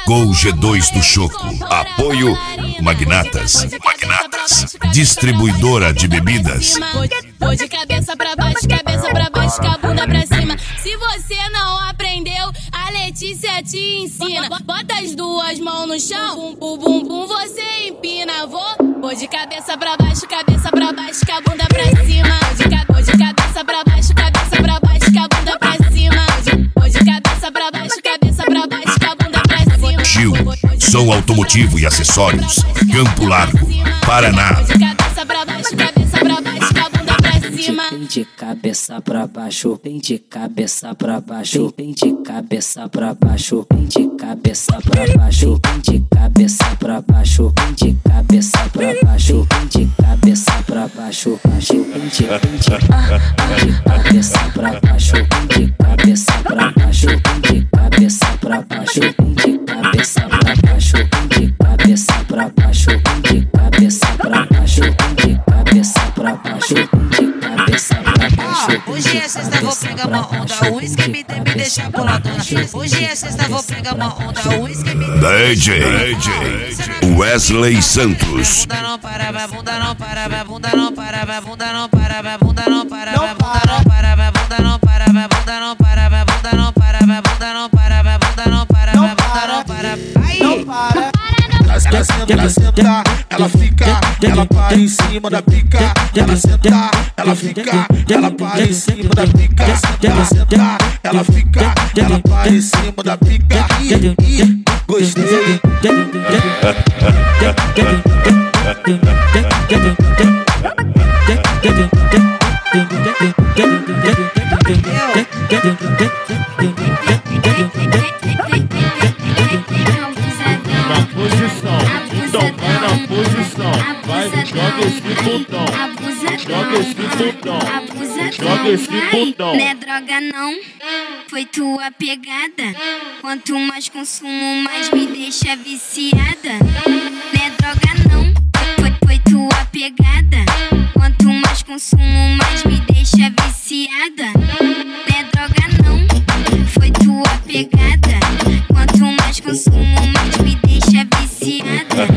Chegou o G2 do Choco. Apoio Magnatas. Distribuidora de bebidas. Vou de cabeça pra baixo, com a bunda pra cima. Se você não aprendeu, a Letícia te ensina. Bota as duas mãos no chão, o bumbum você empina. Vou de cabeça pra baixo, com a bunda pra cima. Vou de cabeça pra baixo, com a bunda pra cima. Vou de cabeça pra baixo, com a bunda pra cima. Gil, som automotivo e acessórios. Campo Largo, Paraná. Vou de cabeça pra baixo, com a bunda pra cima. Vem de cabeça pra baixo, vem de cabeça pra baixo, vem de cabeça pra baixo, vem de cabeça pra baixo, vem de cabeça pra baixo, vem de cabeça pra baixo, vem de cabeça pra baixo, vem de cabeça pra baixo, vem de cabeça pra baixo, vem de cabeça pra baixo, vem de cabeça pra baixo, vem de cabeça pra baixo, vem de cabeça pra baixo, vem de cabeça pra baixo, vem de cabeça pra baixo. Hoje é sexta, vou pegar uma onda, o uísque me deixa boladona. Hoje é sexta, vou pegar uma onda, o uísque me DJ Wesley Santos. Bunda não para, vai bunda não para, vai bunda não para, vai bunda não para, vai bunda não para, vai bunda não para, vai bunda não para, vai bunda não para, vai bunda não para, vai bunda não para, vai bunda não para, vai bunda não para. Aí. Ela senta, ela fica, ela para em cima da pica. Ela senta, ela fica, ela para em cima da pica. Ela senta, ela fica, ela para em cima da pica. Ih, gostei. Joga esse botão. Não é droga não, foi tua pegada. Quanto mais consumo, mais me deixa viciada. Não é droga não, foi tua pegada. Quanto mais consumo, mais me deixa viciada. Não é droga não, foi tua pegada. Quanto mais consumo, mais me deixa viciada.